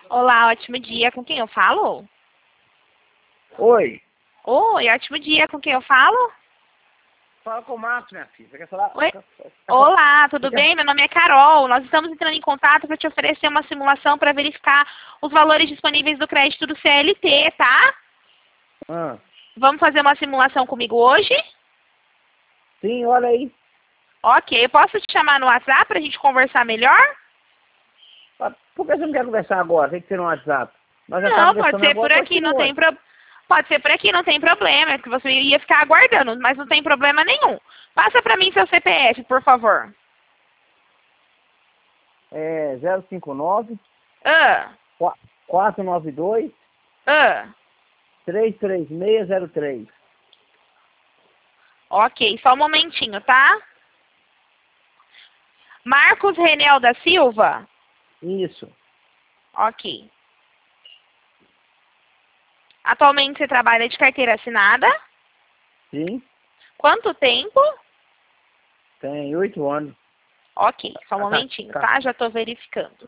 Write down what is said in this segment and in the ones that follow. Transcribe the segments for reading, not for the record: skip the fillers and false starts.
Olá, ótimo dia. Com quem eu falo? Oi. Oi, ótimo dia. Com quem eu falo? Fala com o Márcio, minha filha. Você quer falar? Oi. Quer Olá, tudo Você quer- bem? Meu nome é Carol. Nós estamos entrando em contato para te oferecer uma simulação para verificar os valores disponíveis do crédito do CLT, tá? Ah, Vamos fazer uma simulação comigo hoje? sim, olha aí. Ok, eu posso te chamar no WhatsApp para a gente conversar melhor? Ah, por que você não quer conversar agora? Tem que ser no WhatsApp. Nós já estamos Não, pode conversando ser agora, por aqui, não tem continua. Pode ser por aqui, não tem problema. É que você ia ficar aguardando, mas não tem problema nenhum. Passa para mim seu CPF, por favor. É 059 Ah, 492 ah. 33603. Ok, só um momentinho, tá? Marcos Renel da Silva? Isso. Ok. Atualmente você trabalha de carteira assinada? Sim. Quanto tempo? Tem 8 anos. Ok, só um Ah, tá, momentinho, tá. tá? Já estou verificando.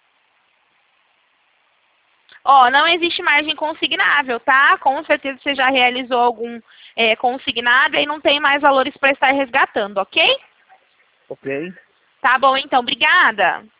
Ó, não existe margem consignável, tá? Com certeza você já realizou algum consignado e não tem mais valores para estar resgatando, ok? Ok. Tá bom, então. Obrigada.